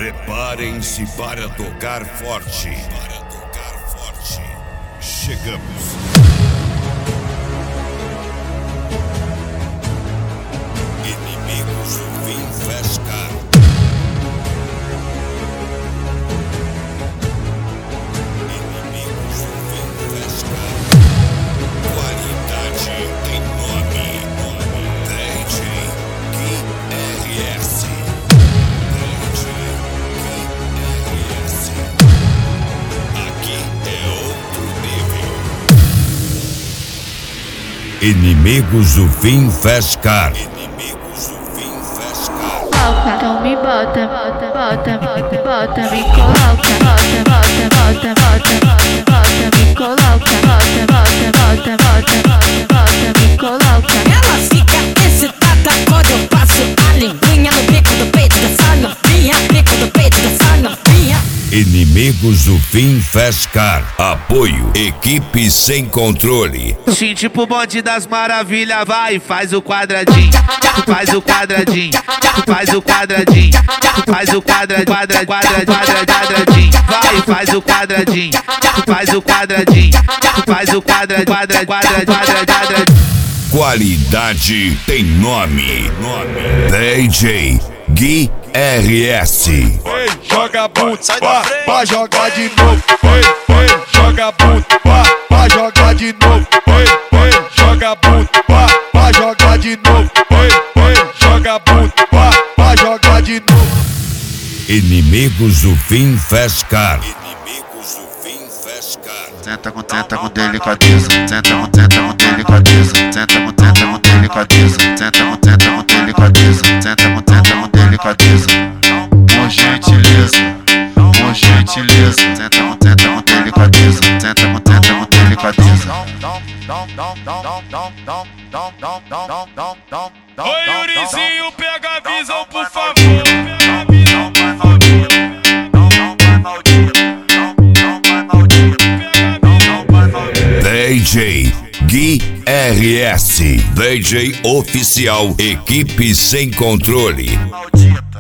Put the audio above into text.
Preparem-se para tocar forte. Chegamos. Inimigos vêm pescar. Inimigos vêm pescar. Qualidade tem nome. DJ QRS. DJ QRS. Aqui é outro nível. Inimigos vêm pescar. Então me bota, me coloca, me coloca, me coloca. Ela fica excitada quando eu passo a linguinha no bico do peito dessa novinha, bico do peito dessa novinha. Inimigos vêm pescar. Apoio, equipe sem controle. Sim, tipo o bonde das maravilhas, vai, faz o quadradinho, faz o quadradinho, faz o quadradinho, faz o quadradinho, vai, faz o quadradinho, faz o quadradinho, faz o quadradinho. Qualidade tem nome. DJ QRS. Ei, joga bunda, pra jogar de novo. Ei, joga bunda, pra jogar de novo. Ei, joga bunda, pra jogar de novo. Ei, joga bunda, pra jogar de novo. Inimigos vêm pescar. Senta com delicadeza, senta com delicadeza, senta com delicadeza, senta com delicadeza, senta com delicadeza. Com gentileza, senta com delicadeza, senta com delicadeza. Oi, Yurizinho, pega a visão, por favor. DJ QRS. DJ oficial, equipe sem controle.